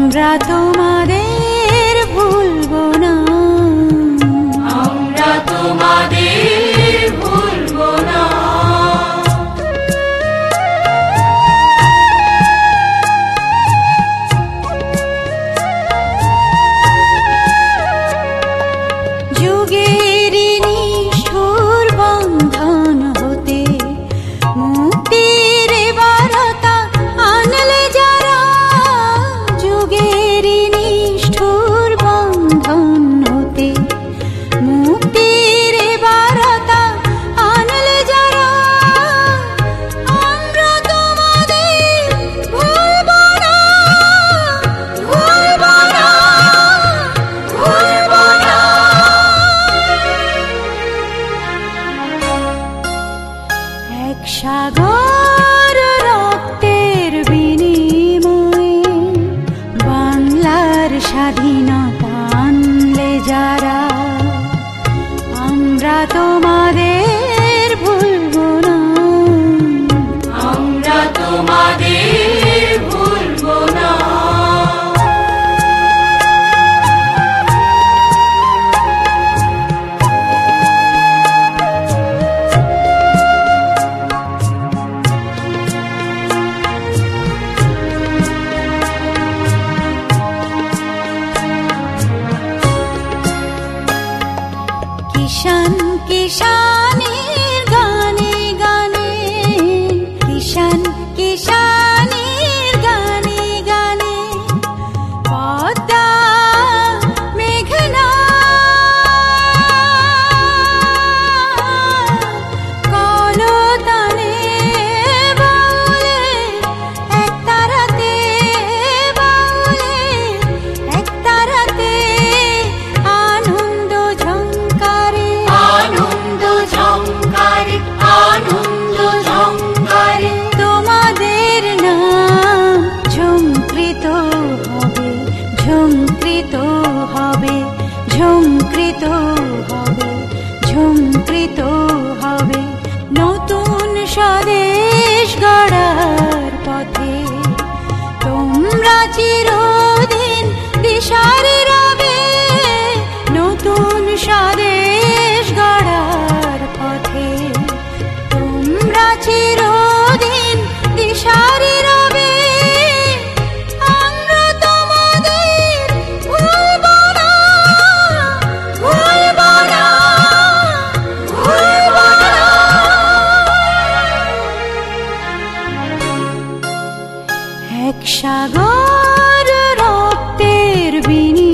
আমরা তোমাদের ভুলবো না, আমরা তোমাদের ভুলবো না। যুগের নিষ্ঠুর বন্ধন হতে মুক্তির বার্তা আনলে যারা, যুগের নিষ্ঠুর বন্ধন হতে মুক্তির বার্তা আনলে যারা, আমরা তোমাদের ভুলবো না, ভুলবো না, ভুলবো না। এক সাগর রক্তের বিনিময়ে বাংলার স্বাধীনতা আনলে যারা, আমরা তোমাদের ভুলবো না, আমরা তোমাদের ভুলবো না। কিষান কিষানের গানে গানে, কিষান কিষানের গানে গানে, পদ্মা মেঘনা কলতানে বাউলে এক তারাতে, বাউলে এক তারাতে আনন্দ ঝংকারে, আনন্দ ঝংকারে, আনন্দ ঝংকারে, তোমাদের নাম ঝংকৃত হবে, ঝংকৃত হবে, ঝংকৃত হবে, ঝংকৃত হবে। নতুন স্বদেশ গড়ার পথে তোমরা চিরদিন দিশারি রবে, নতুন স্বদেশ গড়ার পথে তোমরা চিরদিন দিশারি রবে, আমরা তোমাদের ভুলবো না, ভুলবো না, ভুলবো না। এক সাগর রক্তের বিনিময়ে